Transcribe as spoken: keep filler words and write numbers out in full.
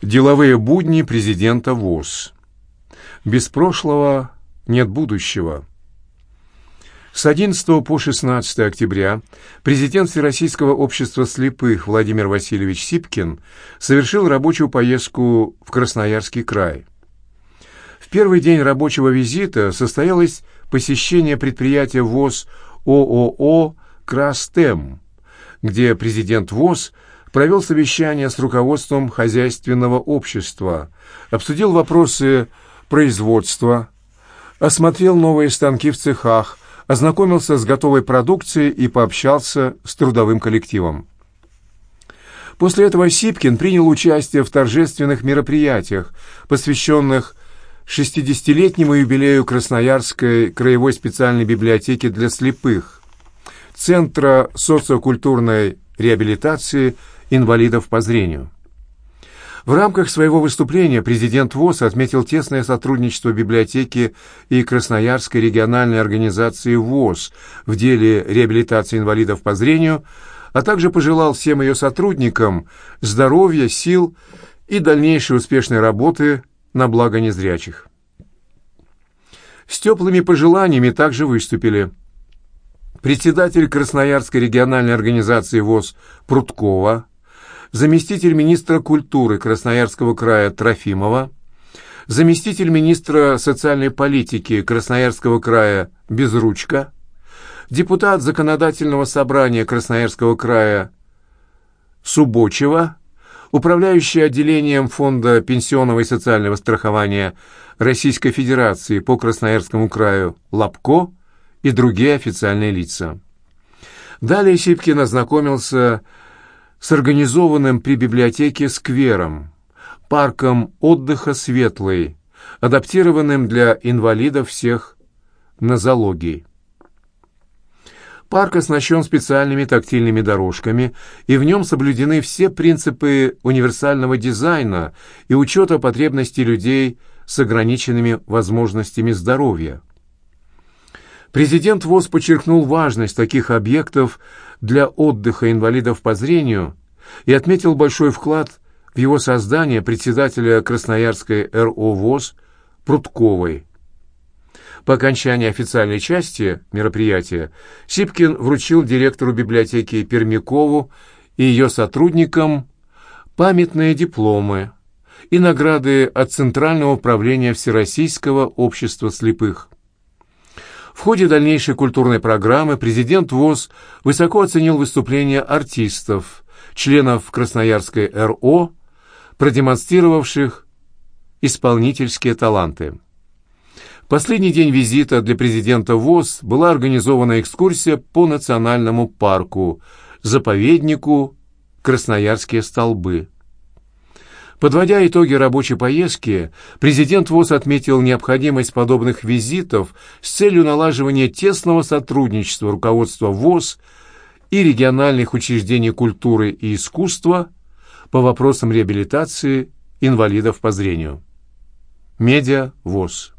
Деловые будни президента ВОС. Без прошлого нет будущего. С одиннадцатого по шестнадцатое октября президент Всероссийского общества слепых Владимир Васильевич Сипкин совершил рабочую поездку в Красноярский край. В первый день рабочего визита состоялось посещение предприятия ВОС ООО «Крастем», где президент ВОС провел совещание с руководством хозяйственного общества, обсудил вопросы производства, осмотрел новые станки в цехах, ознакомился с готовой продукцией и пообщался с трудовым коллективом. После этого Сипкин принял участие в торжественных мероприятиях, посвященных шестидесятилетнему юбилею Красноярской краевой специальной библиотеки для слепых, Центра социокультурной реабилитации инвалидов по зрению. В рамках своего выступления президент ВОС отметил тесное сотрудничество библиотеки и Красноярской региональной организации ВОС в деле реабилитации инвалидов по зрению, а также пожелал всем ее сотрудникам здоровья, сил и дальнейшей успешной работы на благо незрячих. С теплыми пожеланиями также выступили председатель Красноярской региональной организации ВОС Прудкова, заместитель министра культуры Красноярского края Трофимова, заместитель министра социальной политики Красноярского края Безручко, депутат Законодательного собрания Красноярского края Субочева, управляющий отделением Фонда пенсионного и социального страхования Российской Федерации по Красноярскому краю Лапко и другие официальные лица. Далее Сипкин ознакомился с организованным при библиотеке сквером, парком отдыха «Светлый», адаптированным для инвалидов всех нозологий. Парк оснащен специальными тактильными дорожками, и в нем соблюдены все принципы универсального дизайна и учета потребностей людей с ограниченными возможностями здоровья. Президент ВОС подчеркнул важность таких объектов для отдыха инвалидов по зрению и отметил большой вклад в его создание председателя Красноярской РО ВОС Прудковой. По окончании официальной части мероприятия Сипкин вручил директору библиотеки Пермякову и ее сотрудникам памятные дипломы и награды от Центрального управления Всероссийского общества слепых. В ходе дальнейшей культурной программы президент ВОС высоко оценил выступления артистов, членов Красноярской РО, продемонстрировавших исполнительские таланты. В последний день визита для президента ВОС была организована экскурсия по национальному парку, заповеднику «Красноярские столбы». Подводя итоги рабочей поездки, президент ВОС отметил необходимость подобных визитов с целью налаживания тесного сотрудничества руководства ВОС и региональных учреждений культуры и искусства по вопросам реабилитации инвалидов по зрению. Медиа ВОС.